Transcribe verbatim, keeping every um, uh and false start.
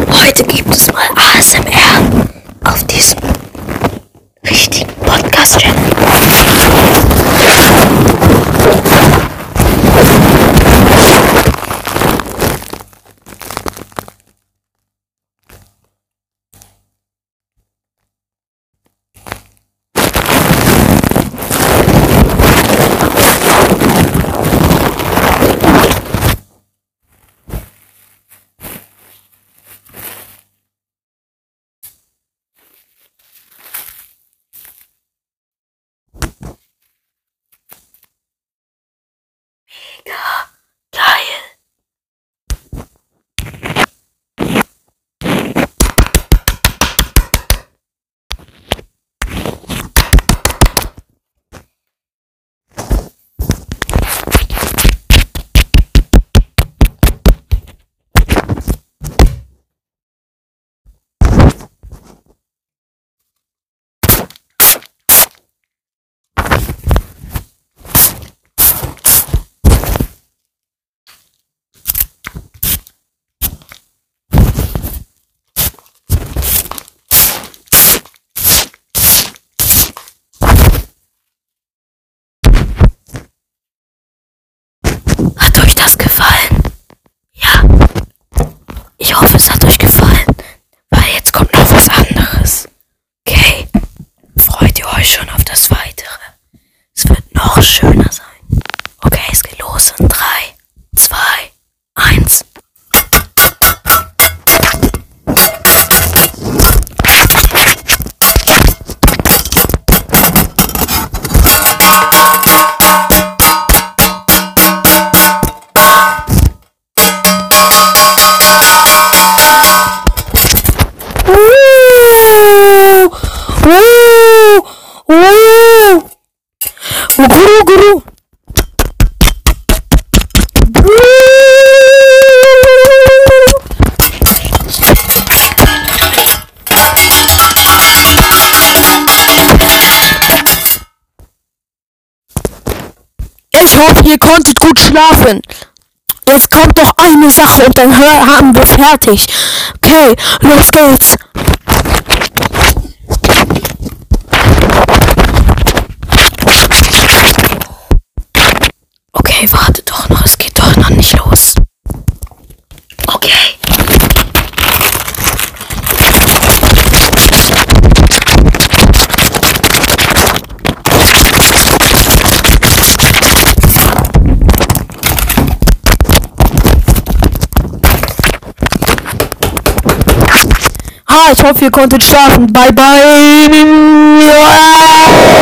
Heute gibt es mal A S M R auf diesem richtigen Podcast-Channel. Mega geil. Hat euch das gefallen? Ja. Ich hoffe, es hat euch gefallen, weil jetzt kommt noch was anderes. Okay? Freut ihr euch schon auf das Weitere? Es wird noch schöner sein. Okay, es geht los in drei, zwei, eins. Guru, Guru. Ich hoffe, ihr konntet gut schlafen. Jetzt kommt doch eine Sache und dann haben wir fertig. Okay, los geht's. Okay, warte doch noch, es geht doch noch nicht los. Okay. Ah, ich hoffe, ihr konntet schlafen. Bye, bye.